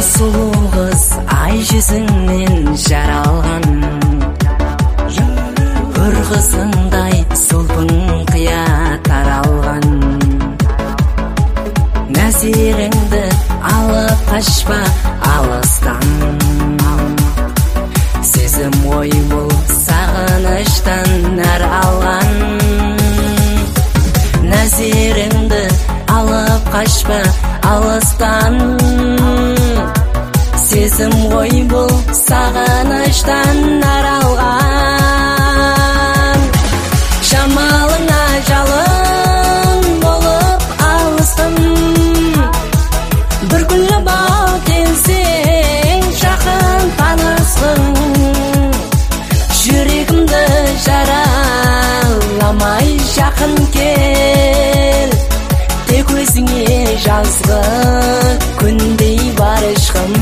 сұлу қыз ай жүзіңнен жаралған, бүр қызыңдай сұлбың қия таралған. Нәзеріңді алып қашпа алыстан, сезім ой бұл сағыныштан нәр алған. Нәзеріңді алып қашпа алыстан, сезім ой бұл сағыныштан нәр алған. Жамалыңа жалын болып алыстым, бір күні бау келсең жақын танысың. Жүрегімді жараламай жақын кел, тек өзіңе жазғы күндей бар ішқым.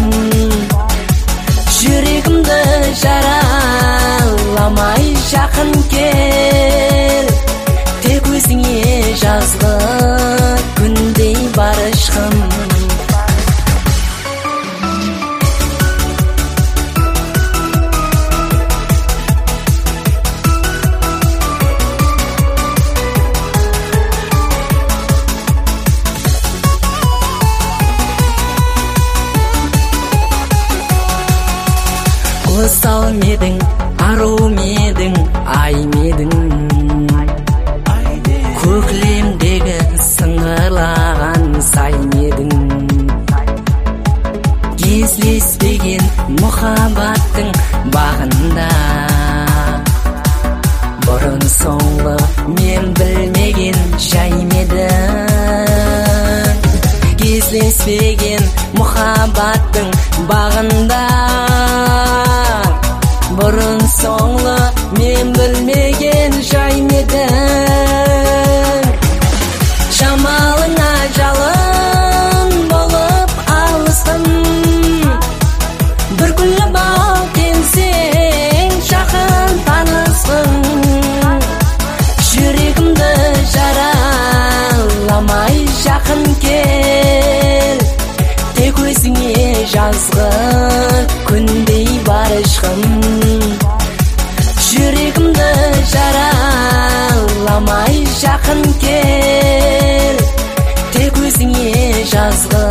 Жүрегімді жараламай жақын кел, тек өзіңе жазғы күндей бар ішқым. Құсал медің, ару медің, ай медің, көклемдегі сыңғырлаған сай медің. Кездеспеген мұхаббаттың бағында, бұрын соңғы мен білмеген жай медің. Кездеспеген мұхаббаттың бағында, бұрын соңғы мен білмеген жай медің. Жамалыңа жалын болып алыстым, бір күні бау келсең жақын танысың. Жүрегімді жараламай жақын кел, тек өзіңе жазғы күндей бар ішқым. Жүрегімді жараламай жақын кел, тек өзіңе жазғы